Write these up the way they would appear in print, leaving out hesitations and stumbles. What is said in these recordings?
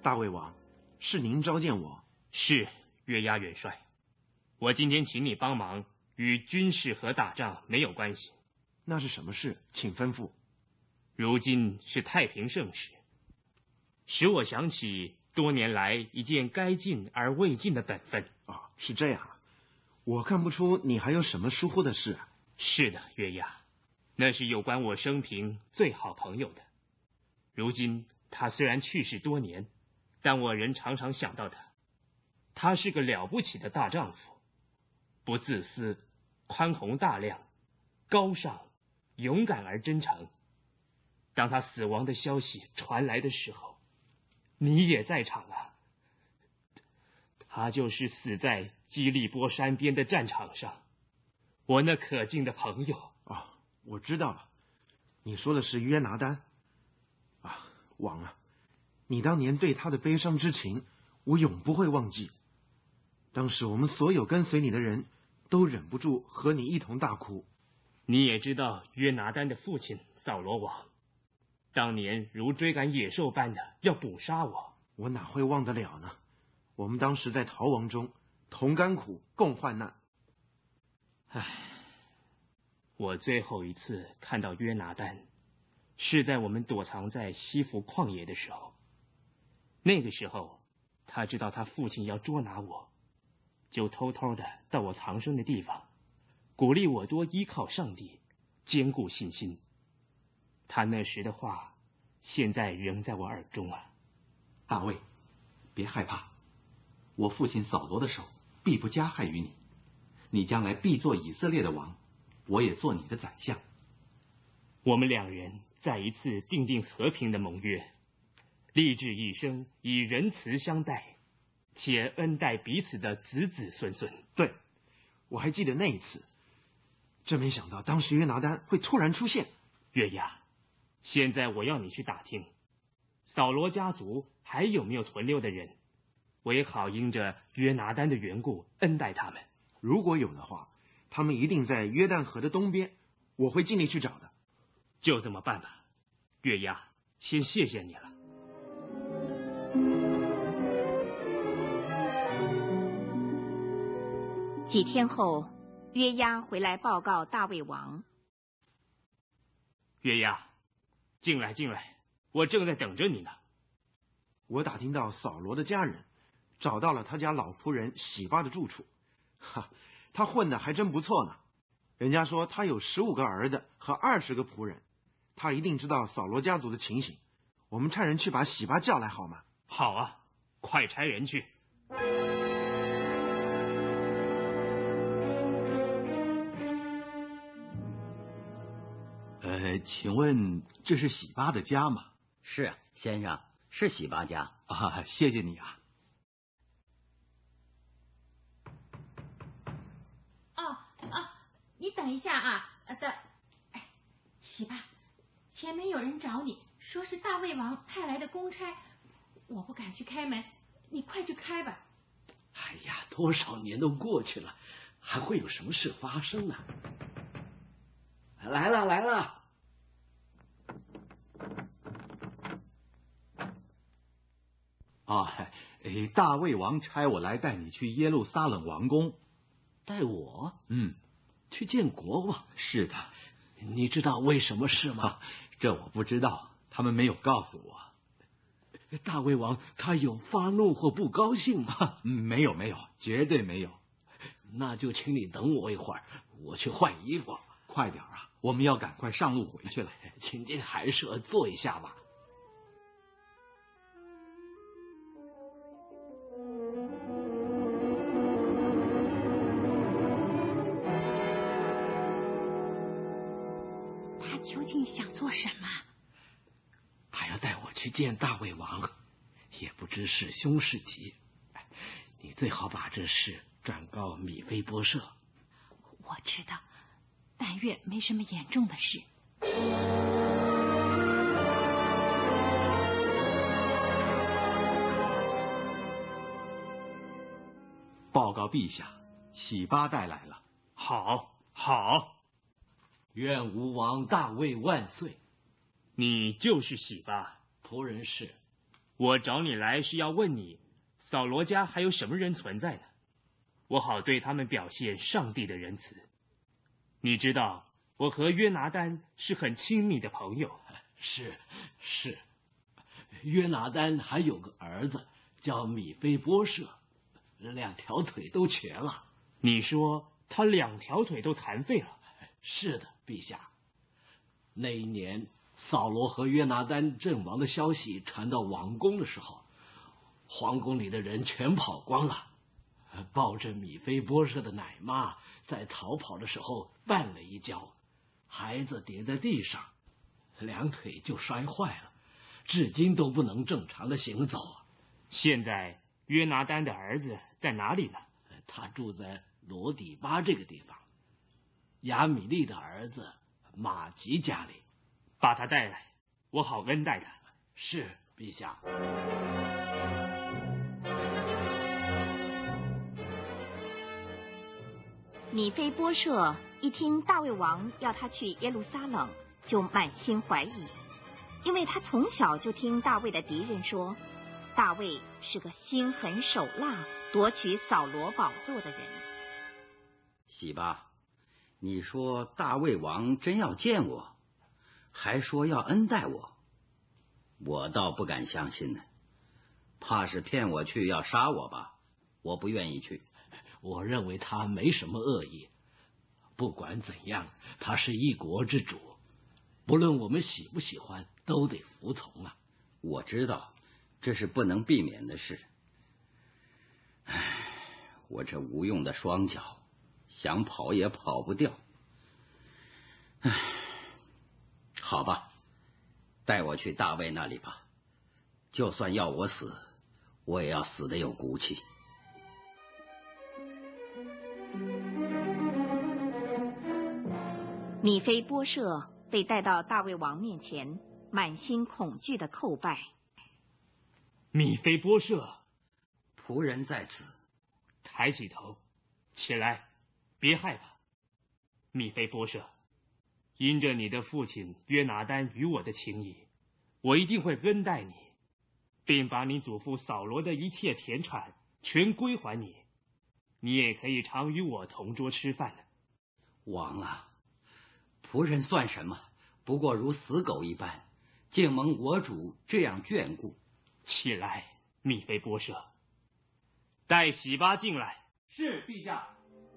大魏王，是您召见我？ 是约押元帅，我今天请你帮忙，与军事和打仗没有关系。 那是什么事？请吩咐。 如今是太平盛世，使我想起多年来一件该尽而未尽的本分。 啊，是这样啊，我看不出你还有什么疏忽的事啊。 是的，约押，那是有关我生平最好朋友的。如今他虽然去世多年，但我仍常常想到他。他是个了不起的大丈夫，不自私，宽宏大量，高尚，勇敢而真诚。当他死亡的消息传来的时候，你也在场啊。他就是死在基利波山边的战场上，我那可敬的朋友。 啊，我知道了，你说的是约拿单。啊，王啊，你当年对他的悲伤之情，我永不会忘记。当时我们所有跟随你的人都忍不住和你一同大哭。 你也知道约拿单的父亲扫罗王，当年如追赶野兽般的要捕杀我。 我哪会忘得了呢？我们当时在逃亡中，同甘苦，共患难。 唉，我最后一次看到约拿单，是在我们躲藏在西弗旷野的时候。那个时候，他知道他父亲要捉拿我，就偷偷的到我藏身的地方，鼓励我多依靠上帝，坚固信心。他那时的话，现在仍在我耳中啊。 大卫，别害怕，我父亲扫罗的手必不加害于你，你将来必做以色列的王，我也做你的宰相。 我们两人再一次订定和平的盟约，立志一生以仁慈相待，且恩待彼此的子子孙孙。 对，我还记得那一次，真没想到当时约拿单会突然出现。 约押，现在我要你去打听扫罗家族还有没有存留的人，我也好因着约拿单的缘故恩待他们。 如果有的话，他们一定在约旦河的东边，我会尽力去找的。 就这么办吧，约押，先谢谢你了。 几天后，约押回来报告大卫王。 约押，进来进来，我正在等着你呢。 我打听到扫罗的家人找到了他家老仆人洗巴的住处，他混得还真不错呢。人家说他有15个儿子和20个仆人，他一定知道扫罗家族的情形。我们差人去把洗巴叫来好吗？ 好啊，快差人去。 请问这是洗巴的家吗？ 是啊，先生，是洗巴家啊，谢谢你啊。 你等一下啊，洗巴，前面有人找你，说是大卫王派来的公差，我不敢去开门，你快去开吧。 哎呀，多少年都过去了，还会有什么事发生呢？来了来了。 大卫王差我来带你去耶路撒冷王宫。 带我？ 嗯， 去见国王？ 是的。 你知道为什么事吗？ 这我不知道，他们没有告诉我。 大卫王他有发怒或不高兴吗？ 没有，绝对没有。 那就请你等我一会儿，我去换衣服。 快点啊，我们要赶快上路回去了。 请进寒舍坐一下吧。 究竟想做什么？ 他要带我去见大卫王，也不知是凶是吉。你最好把这事转告米非波设。 我知道，但愿没什么严重的事。 报告陛下，洗巴带来了。 好。 愿吴王大卫万岁！ 你就是洗巴？ 仆人是。 我找你来是要问你，扫罗家还有什么人存在呢？我好对他们表现上帝的仁慈。你知道，我和约拿单是很亲密的朋友。 是，约拿单还有个儿子叫米非波设，2条腿都瘸了。 你说他2条腿都残废了？ 是的，陛下。那一年，扫罗和约拿单阵亡的消息传到王宫的时候，皇宫里的人全跑光了。抱着米非波设的奶妈在逃跑的时候绊了一跤，孩子跌在地上，2腿就摔坏了，至今都不能正常的行走。 现在约拿单的儿子在哪里呢？ 他住在罗底巴这个地方，亚米利的儿子马吉家里。 把他带来，我好恩待他。 是，陛下。 米非波设一听大卫王要他去耶路撒冷，就满心怀疑，因为他从小就听大卫的敌人说，大卫是个心狠手辣、夺取扫罗宝座的人。 喜巴，你说大卫王真要见我，还说要恩待我，我倒不敢相信呢，怕是骗我去要杀我吧？我不愿意去。 我认为他没什么恶意，不管怎样，他是一国之主，不论我们喜不喜欢，都得服从啊。 我知道这是不能避免的事。我这无用的双脚，想跑也跑不掉。好吧，带我去大卫那里吧，就算要我死，我也要死得有骨气。 米非波设被带到大卫王面前，满心恐惧的叩拜。 米非波设， 仆人在此。 抬起头，起来，别害怕。米非波设，因着你的父亲约拿单与我的情谊，我一定会恩待你，并把你祖父扫罗的一切田产全归还你。你也可以常与我同桌吃饭了。 王啊，仆人算什么？不过如死狗一般，竟蒙我主这样眷顾。 起来，米非波设，带喜巴进来。 是，陛下。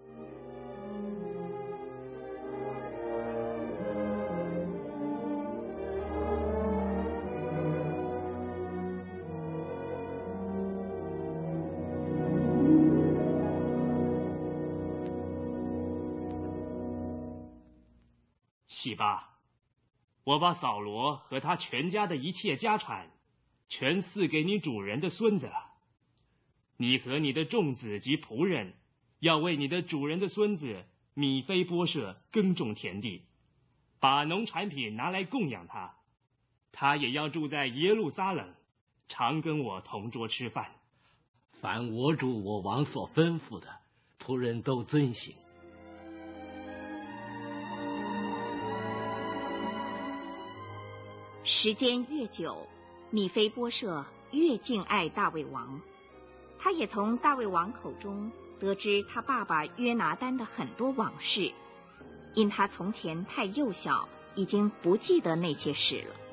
喜巴，我把扫罗和他全家的一切家产全赐给你主人的孙子了。你和你的众子及仆人要为你的主人的孙子米非波设耕种田地，把农产品拿来供养他。他也要住在耶路撒冷，常跟我同桌吃饭。 凡我主我王所吩咐的，仆人都遵行。 时间越久，米非波设越敬爱大卫王。他也从大卫王口中得知他爸爸约拿单的很多往事，因他从前太幼小，已经不记得那些事了。